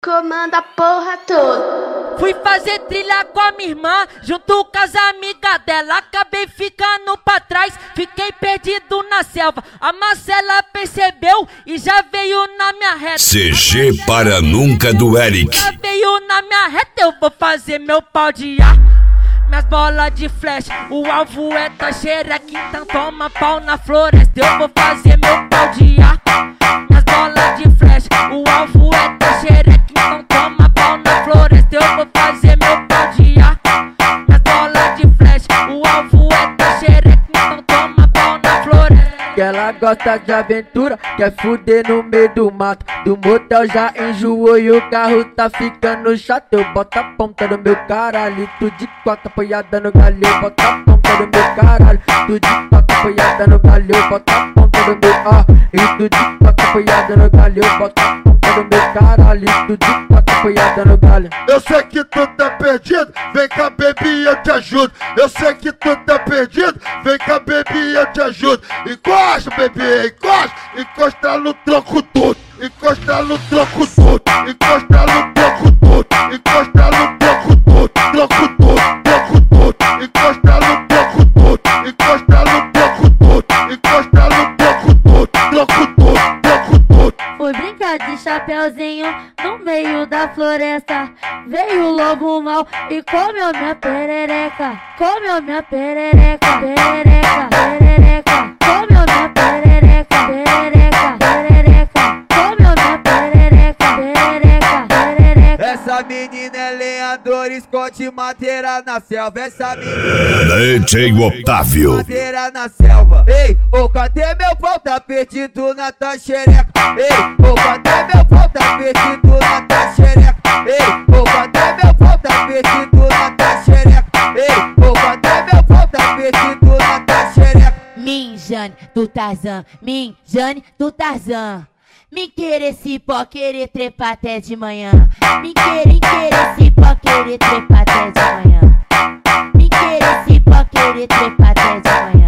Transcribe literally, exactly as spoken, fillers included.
Comanda a porra toda. Fui fazer trilha com a minha irmã, junto com as amigas dela. Acabei ficando pra trás, fiquei perdido na selva. A Marcela percebeu e já veio na minha reta. C G para nunca do Eric. Já veio na minha reta, eu vou fazer meu pau de ar. Minhas bolas de flash, o alvo é taxereca, então toma pau na floresta. Eu vou fazer meu pau de ar. Minhas bolas de flash, o alvo é taxereca, então toma pau na floresta. Eu vou fazer meu pau de ar. Minhas bolas de flash, o alvo é taxereca, então toma pau na floresta. Que ela gosta de aventura, quer fuder no meio do mato. Do motel já enjoou e o carro tá ficando chato. Eu boto a ponta do meu caralho, tu de quatro apoiada no galho. Eu boto a ponta do meu caralho, tu de quatro apoiada no galho. Eu boto a ponta do meu ah, e tu de quatro apoiada no galho. Eu boto a ponta do meu caralho, tu de quatro apoiada no galho. Eu sei que tu tá perdido, vem cá baby eu te ajudo. Eu sei que tu tá perdido, vem cá baby eu te ajudo. Encosta baby, encosta, encosta no tronco todo. Encosta no tronco todo, encosta no tronco todo, encosta no tronco todo, tronco todo, tronco todo, encosta no tronco todo, encosta no tronco todo, encosta no tronco todo, tronco todo, tronco todo. Fui brincar de chapeuzinho no meio da floresta. Veio o lobo mau e comeu minha perereca. Comeu minha perereca, perereca, perereca. Comeu minha perereca, perereca, perereca. Comeu minha perereca, perereca, perereca. Essa menina é lenhadora, esconde madeira na selva. Essa menina D J Otávio. madeira na selva. Ei, ô, cadê meu pau? Tá perdido na tua xereca. Ei, ô, cadê meu pau? Tá perdido na tua xereca. Ei, ô, cadê meu pau? Tá perdido na tua xereca. Ei, ô, cadê meu pau? Tá perdido na tua xereca. Minjane do Tarzan, Minjane do Tarzan. Me querer se pó, querer trepar até de manhã. Me querer, querer se pó, querer trepar até de manhã. Me querer se pó, querer trepar até de manhã.